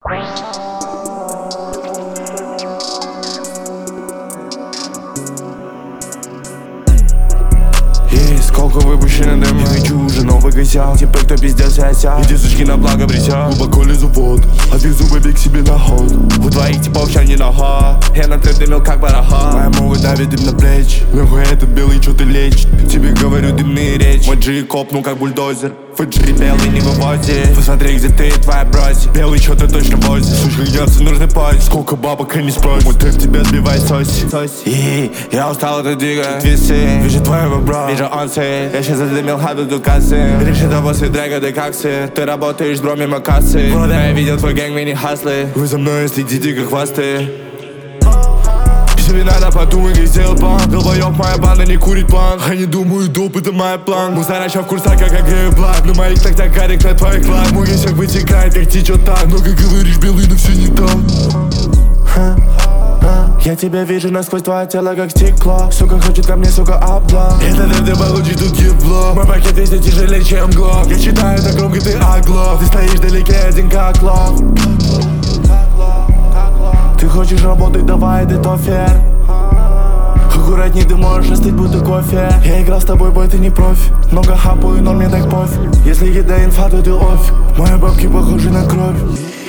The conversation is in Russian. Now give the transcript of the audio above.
Сколько выпущено дым, я хочу уже новый косяк. Типа кто пиздец и осяк, эти сучки на благо присяг. Глубоко лезу в воду, от их зубы бег себе на ход. У твоих типов ща не нога, я на трэп дымил как бараха. Моя могут давит дым на плечи, нахуй этот белый чё ты лечит. Тебе говорю дымные речи, мой джи копнул как бульдозер. Фэджи белый не вывозит, посмотри где ты, твоя бросит. Белый чё ты точно возит, сучка гнется, нужный поезд. Сколько бабок и не спросит, мой трэп тебя сбивает соси. И я устал от двигать весы, вижу твоего бро, вижу он сей. Я щас задымил хату до кассы, решит после дрэга ты как сы. Ты работаешь бро мимо кассы, бро, да я видел твой гэнг мини-хаслы. Вы за мной следите как хвосты. Тебе надо подумать, как сделать план. Долбоёб, моя банда не курит план. Они думают, доп, это мой план. Муза начал в курсах, как грею благ. На моих так карик на твоих лак. Мой весок вытекает, как течет так. Много говоришь, белый, но все не там. Я тебя вижу насквозь, твое тело как стекло. Сука хочет ко мне, сука, обла. Это ты получишь тут ебло. Мой пакет весит тяжелее, чем глок. Я читаю так громко, ты оглох. Ты стоишь вдалеке, один как лох. Ты хочешь работать, давай, ты тофер. Аккуратней, ты можешь остыть, будто кофе. Я играл с тобой, бой, ты не профи. Много хапаю, но мне так пофиг. Если еда инфа, то ты офиг. Мои бабки похожи на кровь.